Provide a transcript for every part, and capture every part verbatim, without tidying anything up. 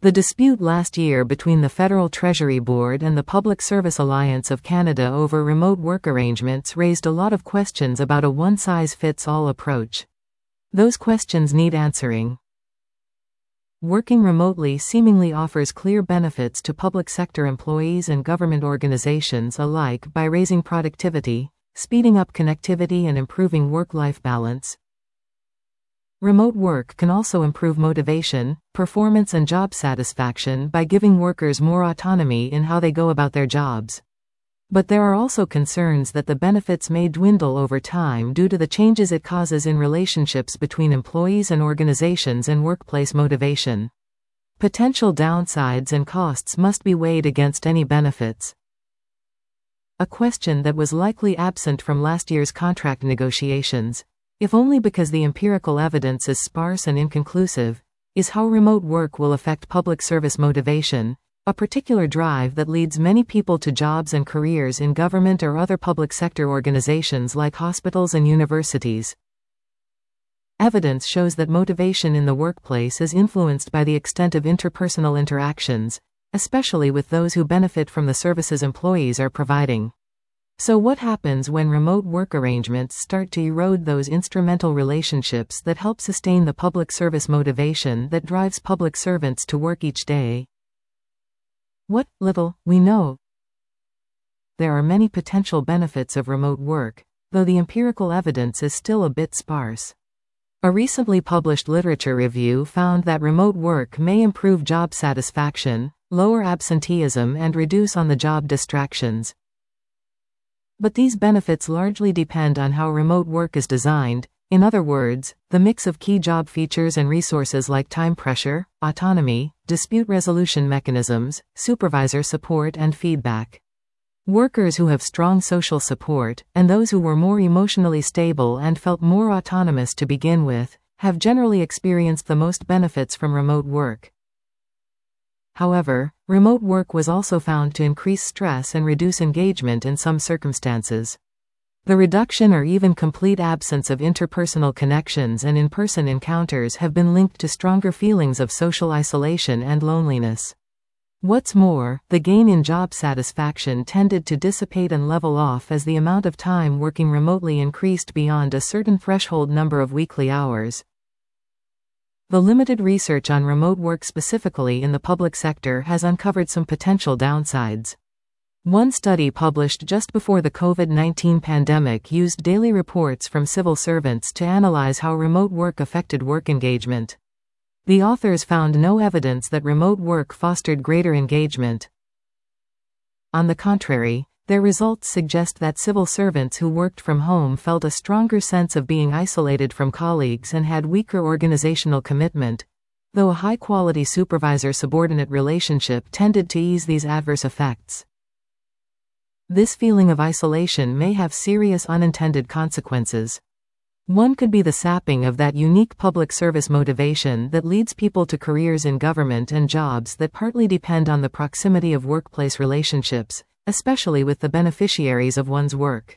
The dispute last year between the Federal Treasury Board and the Public Service Alliance of Canada over remote work arrangements raised a lot of questions about a one-size-fits-all approach. Those questions need answering. Working remotely seemingly offers clear benefits to public sector employees and government organizations alike by raising productivity, speeding up connectivity, and improving work-life balance. Remote work can also improve motivation, performance, and job satisfaction by giving workers more autonomy in how they go about their jobs. But there are also concerns that the benefits may dwindle over time due to the changes it causes in relationships between employees and organizations and workplace motivation. Potential downsides and costs must be weighed against any benefits. A question that was likely absent from last year's contract negotiations, if only because the empirical evidence is sparse and inconclusive, is how remote work will affect public service motivation, a particular drive that leads many people to jobs and careers in government or other public sector organizations like hospitals and universities. Evidence shows that motivation in the workplace is influenced by the extent of interpersonal interactions, especially with those who benefit from the services employees are providing. So what happens when remote work arrangements start to erode those instrumental relationships that help sustain the public service motivation that drives public servants to work each day? What little we know. There are many potential benefits of remote work, though the empirical evidence is still a bit sparse. A recently published literature review found that remote work may improve job satisfaction, lower absenteeism, and reduce on-the-job distractions. But these benefits largely depend on how remote work is designed, in other words, the mix of key job features and resources like time pressure, autonomy, dispute resolution mechanisms, supervisor support, and feedback. Workers who have strong social support, and those who were more emotionally stable and felt more autonomous to begin with, have generally experienced the most benefits from remote work. However, remote work was also found to increase stress and reduce engagement in some circumstances. The reduction or even complete absence of interpersonal connections and in-person encounters have been linked to stronger feelings of social isolation and loneliness. What's more, the gain in job satisfaction tended to dissipate and level off as the amount of time working remotely increased beyond a certain threshold number of weekly hours. The limited research on remote work specifically in the public sector has uncovered some potential downsides. One study published just before the COVID nineteen pandemic used daily reports from civil servants to analyze how remote work affected work engagement. The authors found no evidence that remote work fostered greater engagement. On the contrary, their results suggest that civil servants who worked from home felt a stronger sense of being isolated from colleagues and had weaker organizational commitment, though a high-quality supervisor-subordinate relationship tended to ease these adverse effects. This feeling of isolation may have serious unintended consequences. One could be the sapping of that unique public service motivation that leads people to careers in government and jobs that partly depend on the proximity of workplace relationships, especially with the beneficiaries of one's work.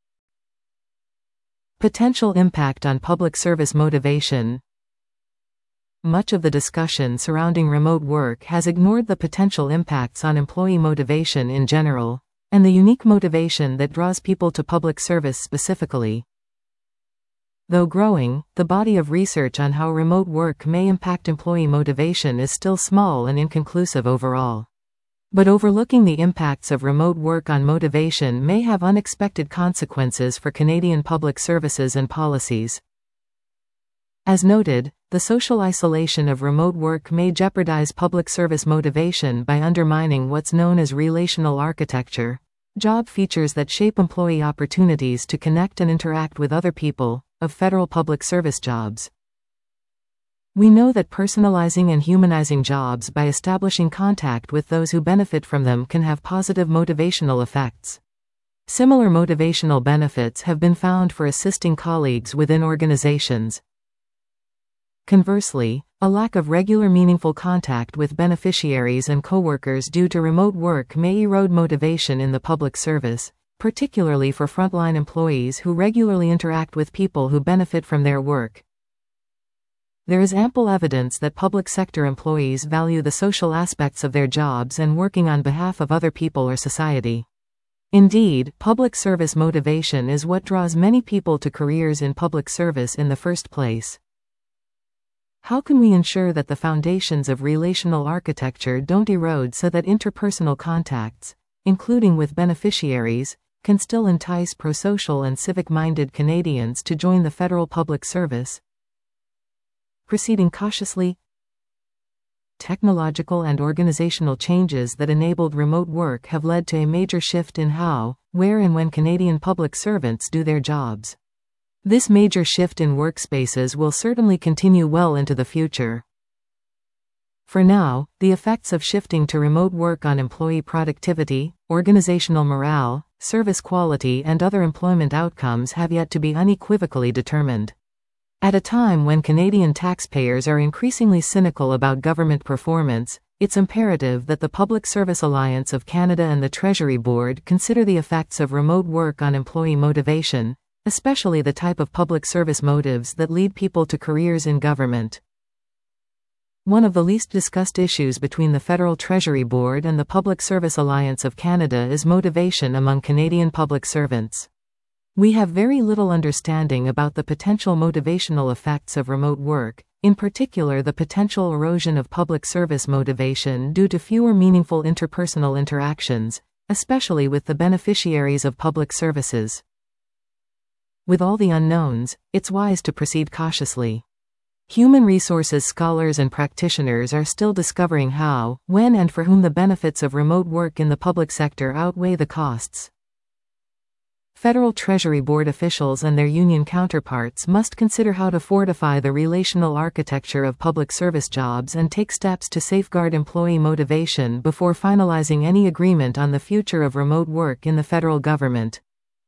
Potential impact on public service motivation. Much of the discussion surrounding remote work has ignored the potential impacts on employee motivation in general, and the unique motivation that draws people to public service specifically. Though growing, the body of research on how remote work may impact employee motivation is still small and inconclusive overall. But overlooking the impacts of remote work on motivation may have unexpected consequences for Canadian public services and policies. As noted, the social isolation of remote work may jeopardize public service motivation by undermining what's known as relational architecture, job features that shape employee opportunities to connect and interact with other people, of federal public service jobs. We know that personalizing and humanizing jobs by establishing contact with those who benefit from them can have positive motivational effects. Similar motivational benefits have been found for assisting colleagues within organizations. Conversely, a lack of regular meaningful contact with beneficiaries and coworkers due to remote work may erode motivation in the public service, particularly for frontline employees who regularly interact with people who benefit from their work. There is ample evidence that public sector employees value the social aspects of their jobs and working on behalf of other people or society. Indeed, public service motivation is what draws many people to careers in public service in the first place. How can we ensure that the foundations of relational architecture don't erode so that interpersonal contacts, including with beneficiaries, can still entice pro-social and civic-minded Canadians to join the federal public service? Proceeding cautiously. Technological and organizational changes that enabled remote work have led to a major shift in how, where and when Canadian public servants do their jobs. This major shift in workspaces will certainly continue well into the future. For now, the effects of shifting to remote work on employee productivity, organizational morale, service quality and other employment outcomes have yet to be unequivocally determined. At a time when Canadian taxpayers are increasingly cynical about government performance, it's imperative that the Public Service Alliance of Canada and the Treasury Board consider the effects of remote work on employee motivation, especially the type of public service motives that lead people to careers in government. One of the least discussed issues between the Federal Treasury Board and the Public Service Alliance of Canada is motivation among Canadian public servants. We have very little understanding about the potential motivational effects of remote work, in particular the potential erosion of public service motivation due to fewer meaningful interpersonal interactions, especially with the beneficiaries of public services. With all the unknowns, it's wise to proceed cautiously. Human resources scholars and practitioners are still discovering how, when and for whom the benefits of remote work in the public sector outweigh the costs. Federal Treasury Board officials and their union counterparts must consider how to fortify the relational architecture of public service jobs and take steps to safeguard employee motivation before finalizing any agreement on the future of remote work in the federal government.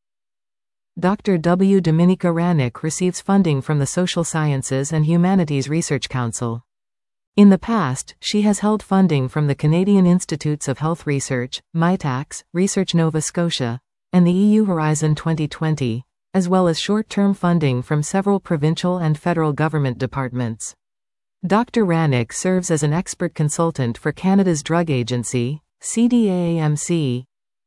Doctor W. Dominika Ranik receives funding from the Social Sciences and Humanities Research Council. In the past, she has held funding from the Canadian Institutes of Health Research, MITAX, Research Nova Scotia, and the E U Horizon twenty twenty, as well as short-term funding from several provincial and federal government departments. Doctor Ranik serves as an expert consultant for Canada's Drug Agency, C D A A M C,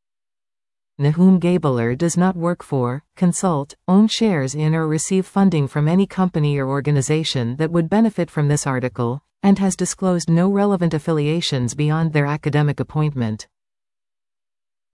Nahum Gabler does not work for, consult, own shares in or receive funding from any company or organization that would benefit from this article, and has disclosed no relevant affiliations beyond their academic appointment.